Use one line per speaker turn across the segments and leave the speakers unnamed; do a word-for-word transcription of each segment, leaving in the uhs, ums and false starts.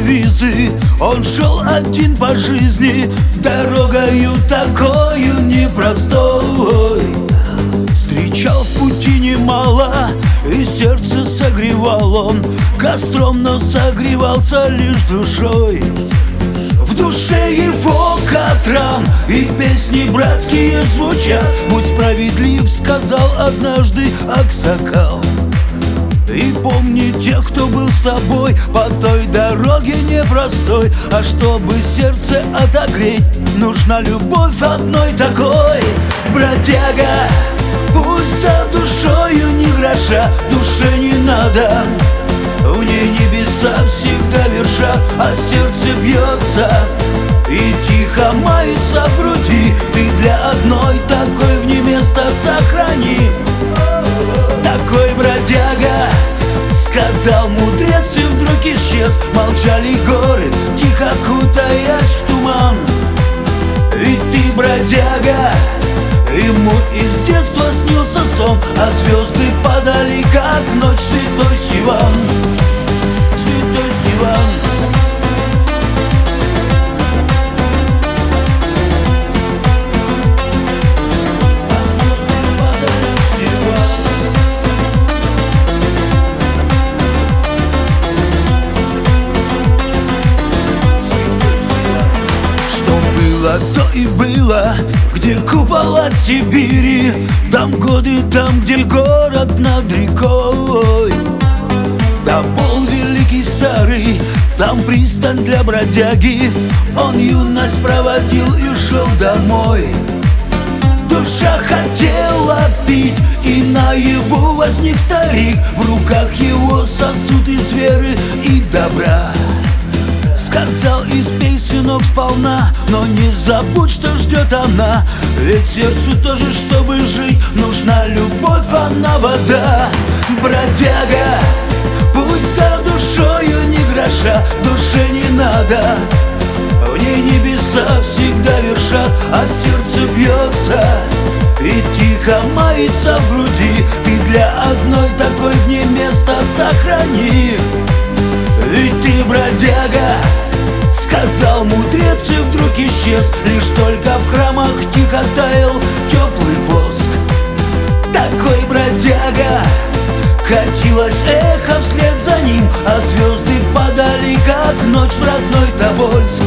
девизы. Он шел один по жизни, дорогою такою непростой. Встречал в пути немало, и сердце согревал он костром, но согревался лишь душой. В душе его катран и песни братские звучат. Будь справедлив, сказал однажды Аксакал. И помни тех, кто был с тобой по той дороге непростой. А чтобы сердце отогреть, нужна любовь одной такой. Бродяга, пусть за душою ни гроша, душе не надо. В ней небеса всегда вершат, а сердце бьется и тихо мается в груди. Ты для одной такой в ней место сохрани. Такой бродяга, сказал мудрец, и вдруг исчез. Молчали горы, тихо кутаясь в туман. Ведь ты бродяга, ему из детства снился сон, а звезды падали, как ночь, святой Сиван. Святой Сиван. То и было, где купола Сибири. Там годы, там, где город над рекой. Тобол великий старый, там пристань для бродяги. Он юность проводил и шел домой. Душа хотела пить, и наяву возник старик. В руках его сосуд из веры и добра. Сказал, испей, сынок, сполна, но не забудь, что ждет она. Ведь сердцу тоже, чтобы жить, нужна любовь, она вода. Бродяга, пусть за душою ни гроша, душе не надо. В ней небеса всегда вершат, а сердце бьется и тихо мается в груди. Ты для одной такой в ней место сохрани. Ведь ты бродяга, сказал мудрец, и вдруг исчез. Лишь только в храмах тихо таял теплый воск. Такой бродяга, катилось эхо вслед за ним, а звезды падали, как ночь в родной Тобольск.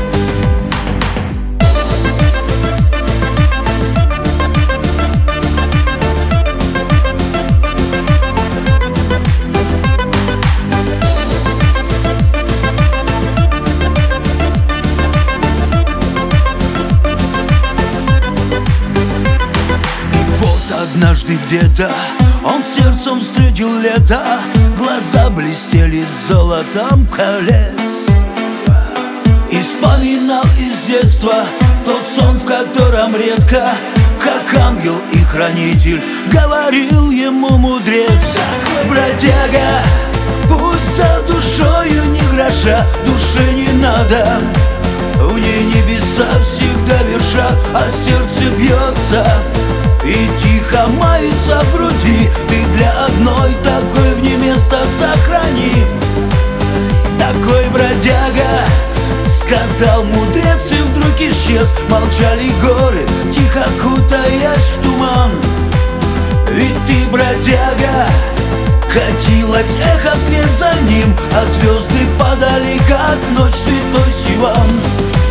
Однажды где-то он сердцем встретил лето. Глаза блестели золотом колец. И вспоминал из детства тот сон, в котором редко, как ангел и хранитель, говорил ему мудрец. Бродяга, пусть за душою ни гроша, душе не надо. В ней небеса всегда вершат, а сердце бьется и тихо мается в груди. Ты для одной такой в ней место сохрани. Такой бродяга, сказал мудрец, и вдруг исчез. Молчали горы, тихо кутаясь в туман. Ведь ты бродяга, катилось эхо вслед за ним, а звезды падали, как ночь, святой Сиван.